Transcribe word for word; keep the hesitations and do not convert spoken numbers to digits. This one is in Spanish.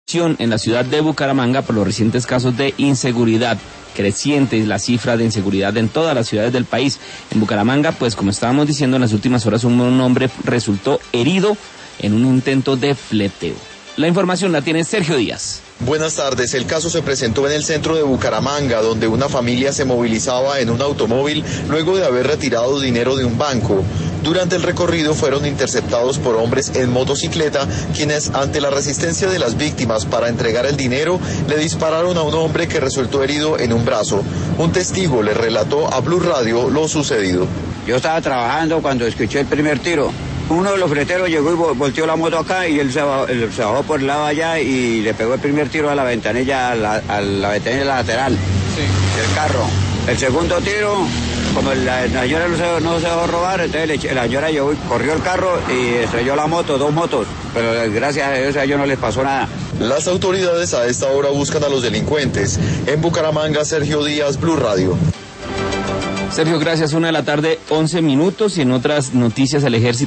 En la ciudad de Bucaramanga por los recientes casos de inseguridad. Creciente es la cifra de inseguridad en todas las ciudades del país. En Bucaramanga, pues como estábamos diciendo, en las últimas horas un, un hombre resultó herido en un intento de fleteo. La información la tiene Sergio Díaz. Buenas tardes. El caso se presentó en el centro de Bucaramanga, donde una familia se movilizaba en un automóvil luego de haber retirado dinero de un banco. Durante el recorrido fueron interceptados por hombres en motocicleta, quienes ante la resistencia de las víctimas para entregar el dinero, le dispararon a un hombre que resultó herido en un brazo. Un testigo le relató a Blue Radio lo sucedido. Yo estaba trabajando cuando escuché el primer tiro. Uno de los freteros llegó y volteó la moto acá y él se bajó, él se bajó por el lado allá y le pegó el primer tiro a la ventanilla, a la, a la ventanilla lateral sí. del carro. El segundo tiro, como la, la señora no se, no se dejó robar, entonces le, la señora llegó y corrió el carro y estrelló la moto, dos motos, pero gracias a Dios a ellos no les pasó nada. Las autoridades a esta hora buscan a los delincuentes. En Bucaramanga, Sergio Díaz, Blue Radio. Sergio, gracias. Una de la tarde, once minutos, y en otras noticias el ejército